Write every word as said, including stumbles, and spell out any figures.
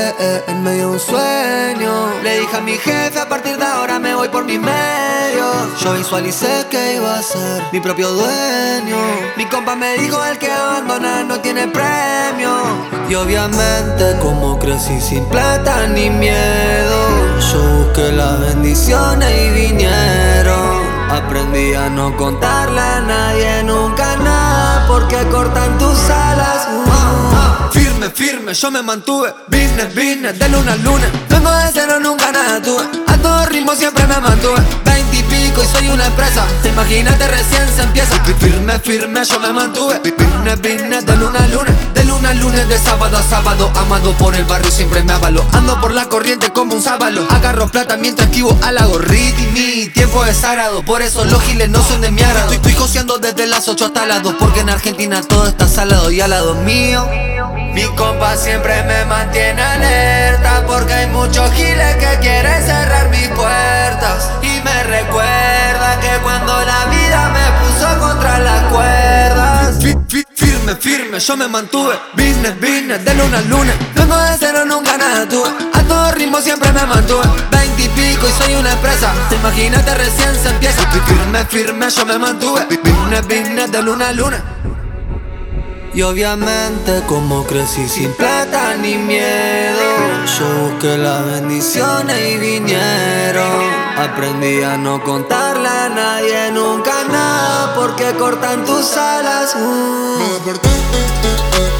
desperté en medio de un sueño. Le dije a mi jefe, a partir de ahora me voy por mis medios. Yo visualicé que iba a ser mi propio dueño. Mi compa me dijo, el que abandona no tiene premio. Y obviamente como crecí sin plata ni miedo, yo busqué las bendiciones y vinieron. Aprendí a no contarle a nadie nunca nada, porque cortan tus alas. uh. Firme, firme, yo me mantuve. Business, business, de luna a luna. Vengo de cero, nunca nada tuve. A todo ritmo siempre me mantuve. Veinte y pico y soy una empresa. Imagínate, recién se empieza. Firme, firme, yo me mantuve. Business, business, de luna a luna. De luna a lunes, de sábado a sábado. Amado por el barrio, siempre me avalo. Ando por la corriente como un sábalo. Agarro plata mientras esquivo a la gorrita. Y mi tiempo es sagrado, por eso los giles no son de mi agrado. Estoy, estoy joseando desde las ocho hasta las dos, porque en Argentina todo está salado. Y al lado mío, mi compa siempre me mantiene alerta, porque hay muchos giles que quieren cerrar mis puertas. Y me recuerda que cuando la vida me puso contra las cuerdas, fi, fi, firme, firme, yo me mantuve. Business, business, de luna a luna. Vengo de cero, nunca nada tuve. A todo ritmo siempre me mantuve. Veinte y pico y soy una empresa. Imagínate, recién se empieza. Firme, firme, yo me mantuve. Business, business, de luna a luna. Y obviamente como crecí sin plata ni miedo, yo busqué las bendiciones y vinieron. Aprendí a no contarle a nadie nunca nada, porque cortan tus alas. uh. Me desperté, eh, eh, eh.